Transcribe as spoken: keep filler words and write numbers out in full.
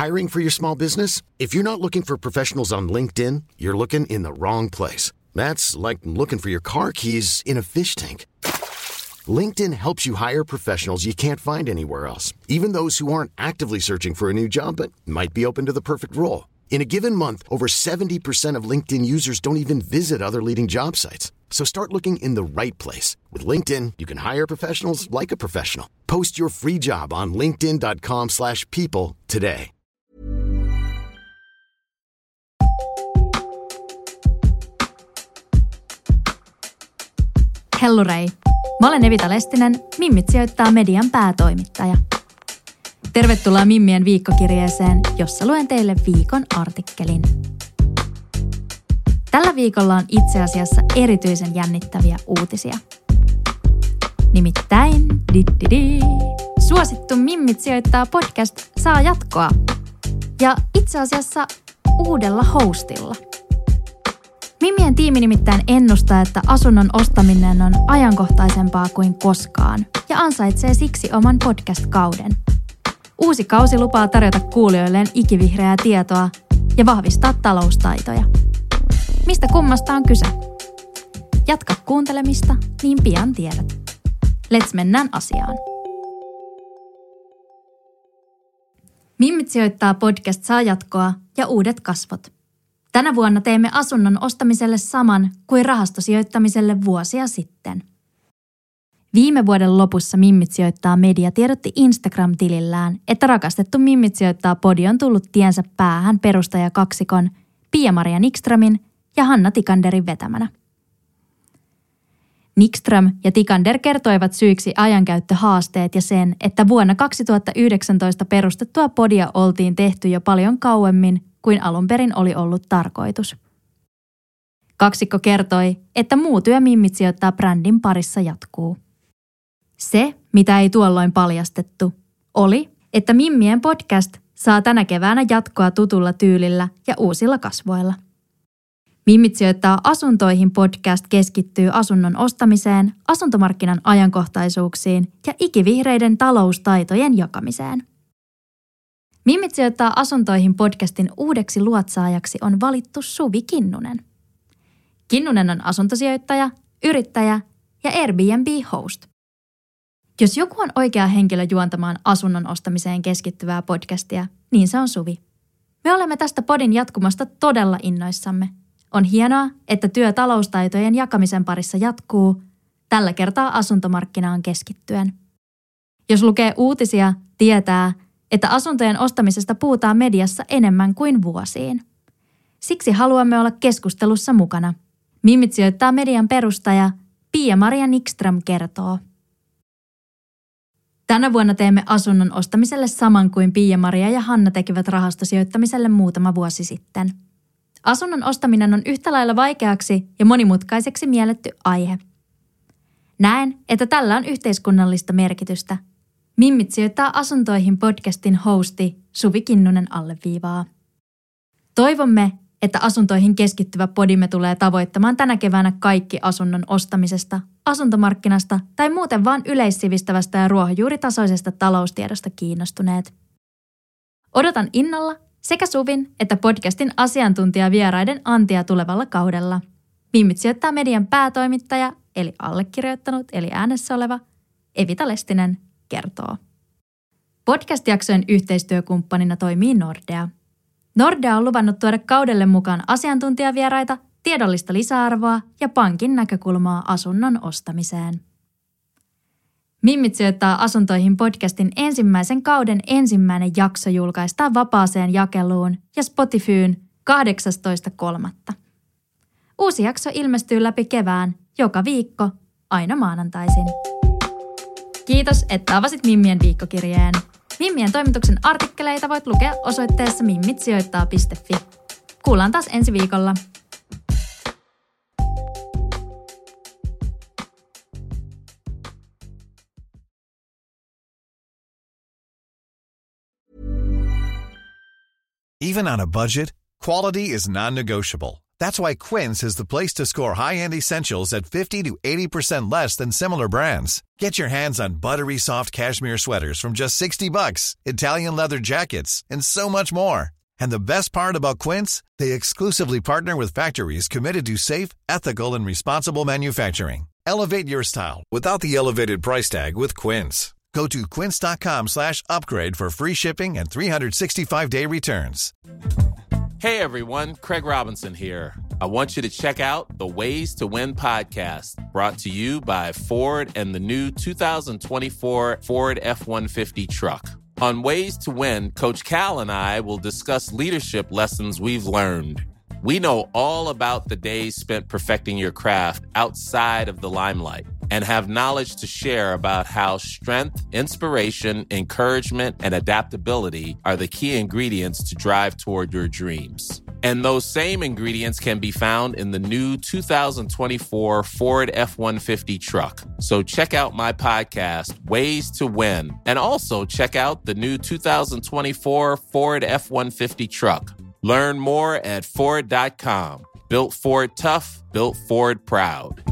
Hiring for your small business? If you're not looking for professionals on LinkedIn, you're looking in the wrong place. That's like looking for your car keys in a fish tank. LinkedIn helps you hire professionals you can't find anywhere else, even those who aren't actively searching for a new job but might be open to the perfect role. In a given month, over seventy percent of LinkedIn users don't even visit other leading job sites. So start looking in the right place. With LinkedIn, you can hire professionals like a professional. Post your free job on linkedin dot com slash people today. Hellurei! Mä olen Evita Lestinen, Mimmit sijoittaa median päätoimittaja. Tervetuloa Mimmien viikkokirjeeseen, jossa luen teille viikon artikkelin. Tällä viikolla on itse asiassa erityisen jännittäviä uutisia. Nimittäin, di-di-di, suosittu Mimmit sijoittaa podcast saa jatkoa. Ja itse asiassa uudella hostilla. Mimmien tiimi nimittäin ennustaa, että asunnon ostaminen on ajankohtaisempaa kuin koskaan ja ansaitsee siksi oman podcast-kauden. Uusi kausi lupaa tarjota kuulijoilleen ikivihreää tietoa ja vahvistaa taloustaitoja. Mistä kummasta on kyse? Jatka kuuntelemista, niin pian tiedät. Let's mennään asiaan. Mimmit sijoittaa podcast saa jatkoa ja uudet kasvot. Tänä vuonna teemme asunnon ostamiselle saman kuin rahastosijoittamiselle vuosia sitten. Viime vuoden lopussa Mimmit sijoittaa media tiedotti Instagram-tilillään, että rakastettu Mimmit sijoittaa podi on tullut tiensä päähän perustajakaksikon Pia-Maria Nikströmin ja Hanna Tikanderin vetämänä. Nikström ja Tikander kertoivat syiksi ajankäyttöhaasteet ja sen, että vuonna kaksituhattayhdeksäntoista perustettua podia oltiin tehty jo paljon kauemmin kuin alun perin oli ollut tarkoitus. Kaksikko kertoi, että muu työ Mimmit sijoittaa brändin parissa jatkuu. Se, mitä ei tuolloin paljastettu, oli, että Mimmien podcast saa tänä keväänä jatkoa tutulla tyylillä ja uusilla kasvoilla. Mimmit sijoittaa asuntoihin podcast keskittyy asunnon ostamiseen, asuntomarkkinan ajankohtaisuuksiin ja ikivihreiden taloustaitojen jakamiseen. Mimmit sijoittaa asuntoihin podcastin uudeksi luotsaajaksi on valittu Suvi Kinnunen. Kinnunen on asuntosijoittaja, yrittäjä ja Airbnb-host. Jos joku on oikea henkilö juontamaan asunnon ostamiseen keskittyvää podcastia, niin se on Suvi. Me olemme tästä podin jatkumasta todella innoissamme. On hienoa, että työ taloustaitojen jakamisen parissa jatkuu, tällä kertaa asuntomarkkinaan keskittyen. Jos lukee uutisia, tietää, että asuntojen ostamisesta puhutaan mediassa enemmän kuin vuosiin. Siksi haluamme olla keskustelussa mukana. Mimmit sijoittaa median perustaja Pia-Maria Nikström kertoo. Tänä vuonna teemme asunnon ostamiselle saman kuin Pia-Maria ja Hanna tekivät rahastosijoittamiselle muutama vuosi sitten. Asunnon ostaminen on yhtä lailla vaikeaksi ja monimutkaiseksi mielletty aihe. Näen, että tällä on yhteiskunnallista merkitystä. Mimmit sijoittaa asuntoihin podcastin hosti Suvi Kinnunen alleviivaa. Toivomme, että asuntoihin keskittyvä podimme tulee tavoittamaan tänä keväänä kaikki asunnon ostamisesta, asuntomarkkinasta tai muuten vaan yleissivistävästä ja ruohonjuuritasoisesta taloustiedosta kiinnostuneet. Odotan innolla sekä Suvin että podcastin asiantuntijavieraiden antia tulevalla kaudella. Mimmit sijoittaa median päätoimittaja, eli allekirjoittanut, eli äänessä oleva, Evita Lestinen kertoo. Podcast-jaksojen yhteistyökumppanina toimii Nordea. Nordea on luvannut tuoda kaudelle mukaan asiantuntijavieraita, tiedollista lisäarvoa ja pankin näkökulmaa asunnon ostamiseen. Mimmit sijoittaa asuntoihin podcastin ensimmäisen kauden ensimmäinen jakso julkaistaan vapaaseen jakeluun ja Spotifyyn kahdeksastoista kolmatta. Uusi jakso ilmestyy läpi kevään joka viikko aina maanantaisin. Kiitos, että avasit Mimmien viikkokirjeen. Mimmien toimituksen artikkeleita voit lukea osoitteessa mimmitsijoittaa piste fi. Kuullaan taas ensi viikolla. Even on a budget, quality is non-negotiable. That's why Quince is the place to score high-end essentials at fifty to eighty percent less than similar brands. Get your hands on buttery soft cashmere sweaters from just sixty bucks, Italian leather jackets, and so much more. And the best part about Quince, they exclusively partner with factories committed to safe, ethical, and responsible manufacturing. Elevate your style without the elevated price tag with Quince. Go to quince.com slash upgrade for free shipping and three sixty-five day returns. Hey everyone, Craig Robinson here. I want you to check out the Ways to Win podcast, brought to you by Ford and the new two thousand twenty-four Ford F one fifty truck. On Ways to Win, Coach Cal and I will discuss leadership lessons we've learned. We know all about the days spent perfecting your craft outside of the limelight and have knowledge to share about how strength, inspiration, encouragement, and adaptability are the key ingredients to drive toward your dreams. And those same ingredients can be found in the new two thousand twenty-four Ford F one fifty truck. So check out my podcast, Ways to Win, and also check out the new two thousand twenty-four Ford F one fifty truck. Learn more at Ford dot com. Built Ford tough, built Ford proud.